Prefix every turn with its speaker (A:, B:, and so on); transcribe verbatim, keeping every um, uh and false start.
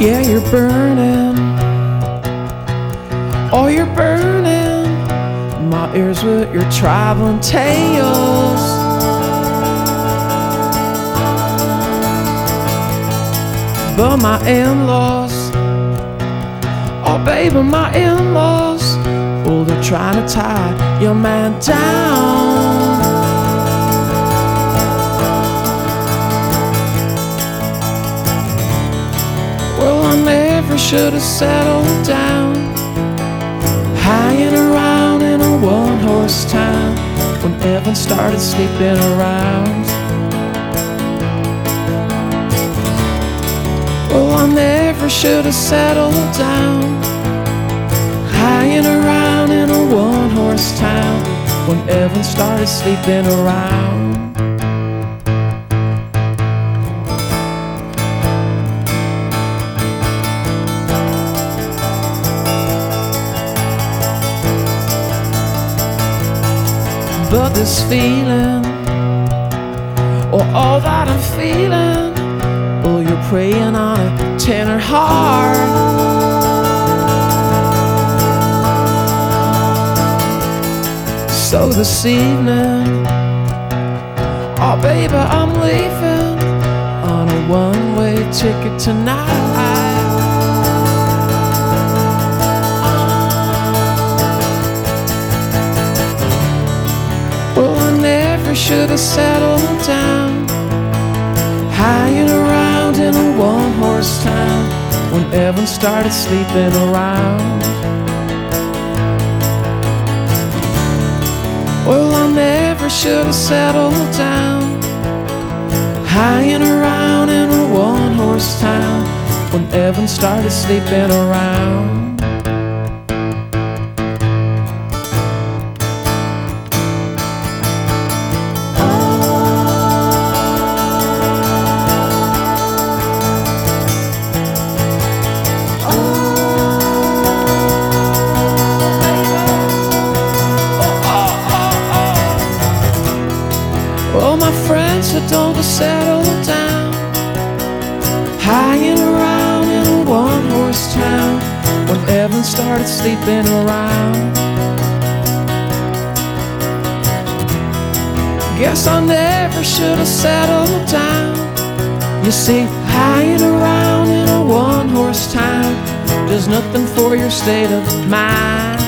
A: Yeah, you're burning. Oh, you're burning my ears with your traveling tales. But my in-laws, oh baby, my in-laws, oh, they're trying to tie your man down. Well, I never should have settled down, hanging around in a one-horse town when Evan started sleeping around. Well, I never should have settled down, hanging around in a one-horse town when Evan started sleeping around. But this feeling, or all that I'm feeling, oh, you're preying on a tender heart. So this evening, oh baby, I'm leaving on a one-way ticket tonight. Well, I never should have settled down, hanging around in a one-horse town when Evan started sleeping around. Well, I never should have settled down, hanging around in a one-horse town when Evan started sleeping around. Well, my friends had told to settle down, hanging around in a one-horse town when Evan started sleeping around. Guess I never should have settled down. You see, hanging around in a one-horse town does nothing for your state of mind.